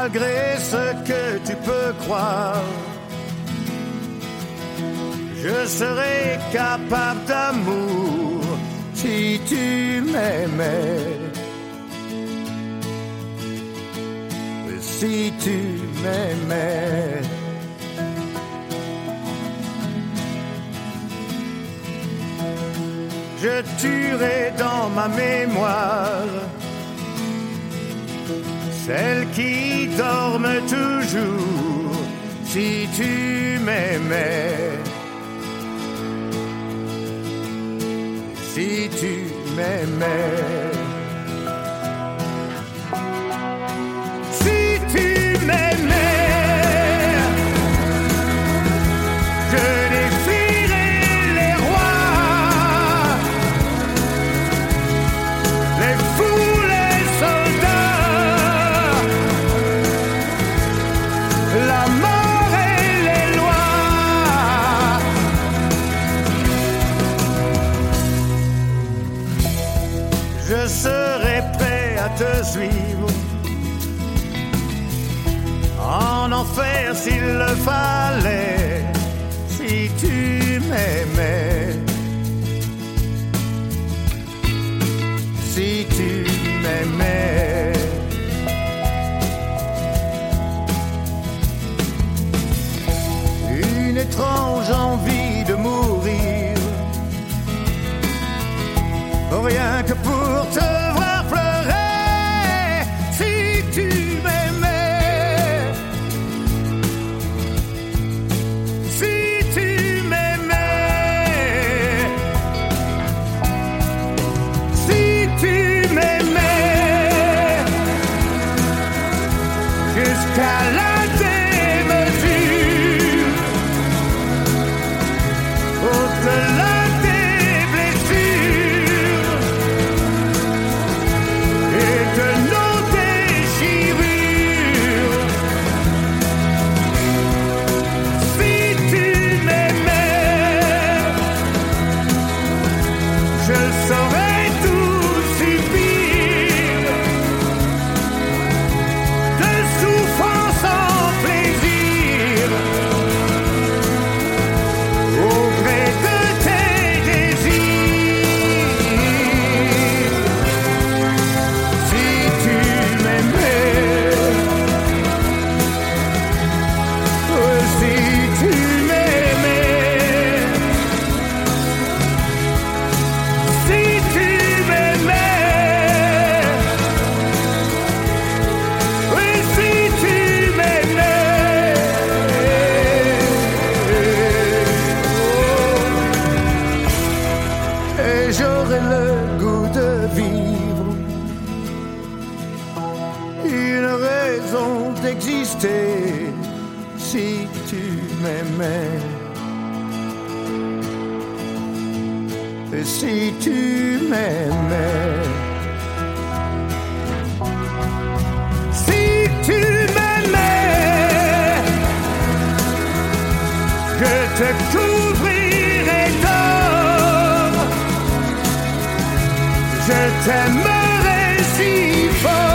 malgré ce que tu peux croire. Je serais capable d'amour si tu m'aimais. Si tu m'aimais. Je tuerai dans ma mémoire celles qui dorment toujours si tu m'aimais. Si tu m'aimais. Si tu m'aimais, je défierais les rois, les fous, les soldats, la mort et les lois. Je serai prêt à te suivre en enfer s'il le fallait, si tu m'aimais. Si tu m'aimais. Une étrange envie de mourir, rien que pour te voir pleurer, si tu m'aimais. Si tu m'aimais. Si tu m'aimais. Jusqu'à la démesure, au-delà des blessures et de nos déchirures. Si tu m'aimais, je saurais tout subir, de souffrance en plaisir, au gré de tes désirs. Si tu m'aimais, oh, si tu m'aimais. Si tu m'aimais, oui, si tu m'aimais. Et j'aurais le goût de vivre, une raison d'exister, si tu m'aimais. Et si tu m'aimais. Si tu m'aimais, je te couvrirai d'or, je t'aimerai si fort.